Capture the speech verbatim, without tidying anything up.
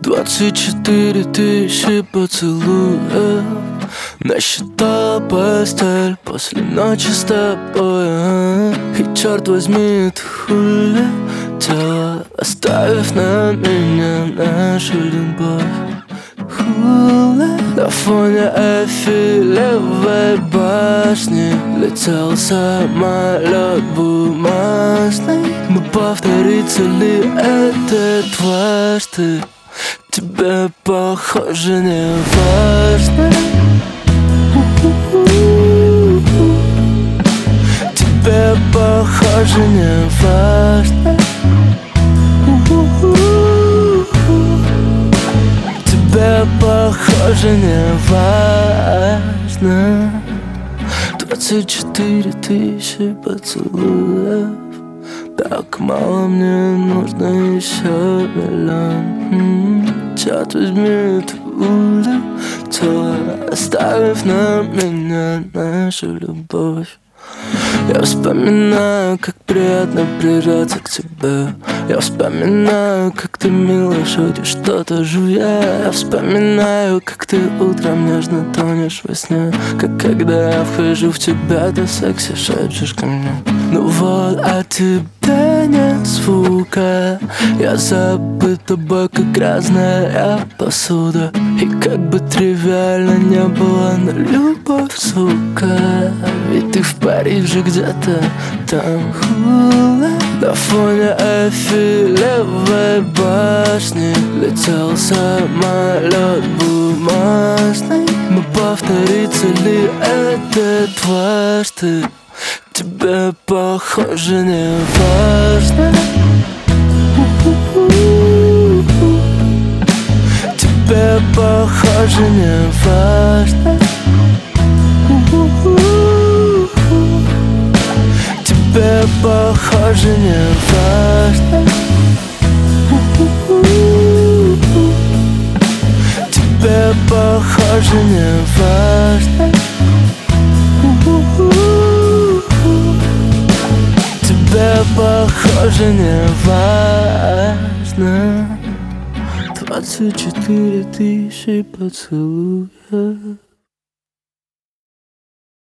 Двадцать четыре тысячи поцелуев насчитала постель после ночи с тобой. И черт возьми, ты улетела, оставив на меня нашу любовь. На фоне Эйфелевой башни летел самолет бумажный. Но повторится ли это дважды? Тебе, похоже, не важно. Тебе, похоже, не важно. Тебе, похоже, не важно. Двадцать четыре тысячи поцелуев, так мало, мне нужно еще миллион. Черт возьми, ты улетела, оставив на меня нашу любовь. Я вспоминаю, как приятно прижаться к тебе. Я вспоминаю, как ты мило шутишь, что-то жуя. Я вспоминаю, как ты утром нежно тонешь во сне. Как когда я вхожу в тебя, ты секси шепчешь ко мне. Ну вот, а тебе нет звука. Я забыт тобой, как грязная посуда. И как бы тривиально не было, но любовь, сука. Ведь ты в Париже где-то там. На фоне Эйфелевой башни летел самолет бумажный. Но повторится ли это дважды? Тебе, похоже, не важно. Тебе, похоже, не важно. Тебе, похоже, не важно. Тебе, похоже, не важно. Тебе, похоже, не важно. Двадцать четыре тысячи поцелуев.